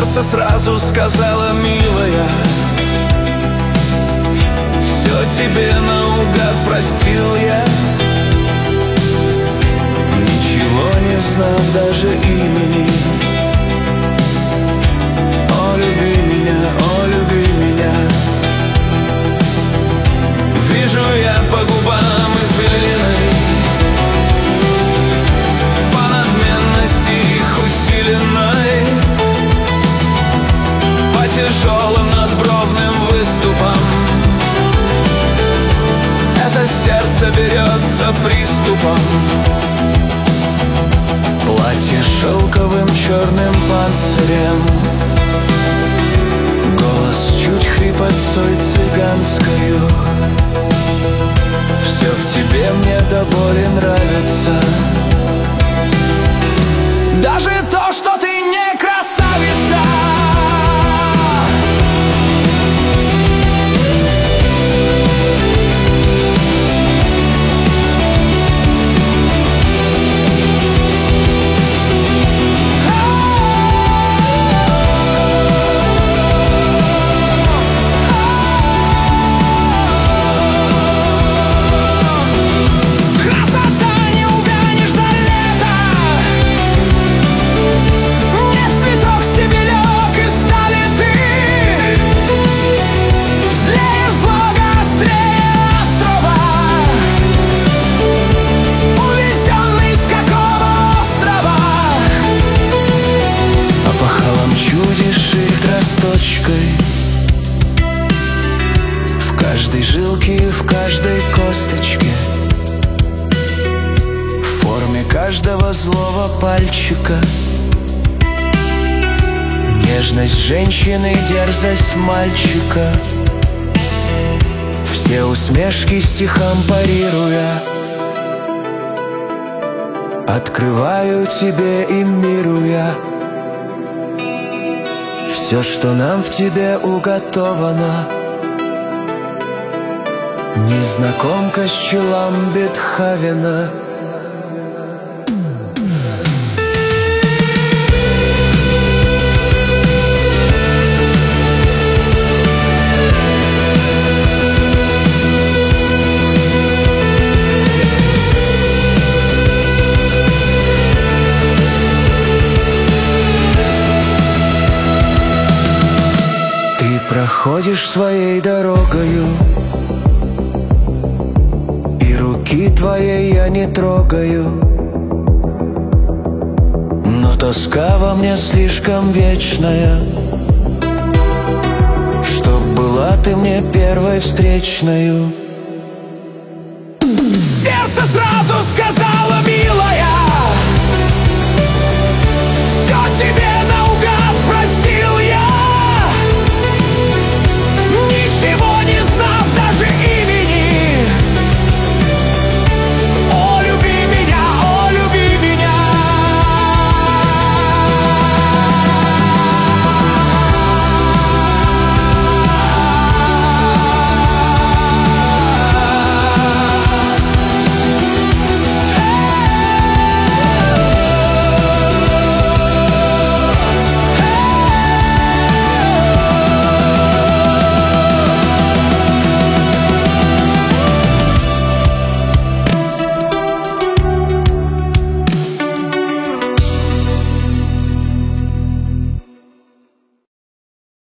Сердце сразу сказала: милая, все тебе наугад простил я, ничего не знав даже имени. О, люби меня, о, люби меня. Вижу я по губам избеленной, по надменности их усиленной, по тяжелым надбровным выступам. Это сердце берется приступом. Платье шелковым черным панцирем, голос чуть хрипотцой цыганскою. Все в тебе мне до боли нравится, даже то, что ты не красавица. В каждой жилке и в каждой косточке, в форме каждого злого пальчика. Нежность женщины, дерзость мальчика, все усмешки стихам парируя, открываю тебе и миру я. Все, что нам в тебе уготовано, незнакомка с челом Бетховена. Проходишь своей дорогою, и руки твоей я не трогаю, но тоска во мне слишком вечная, чтоб была ты мне первой встречною. Сердце сразу сказало: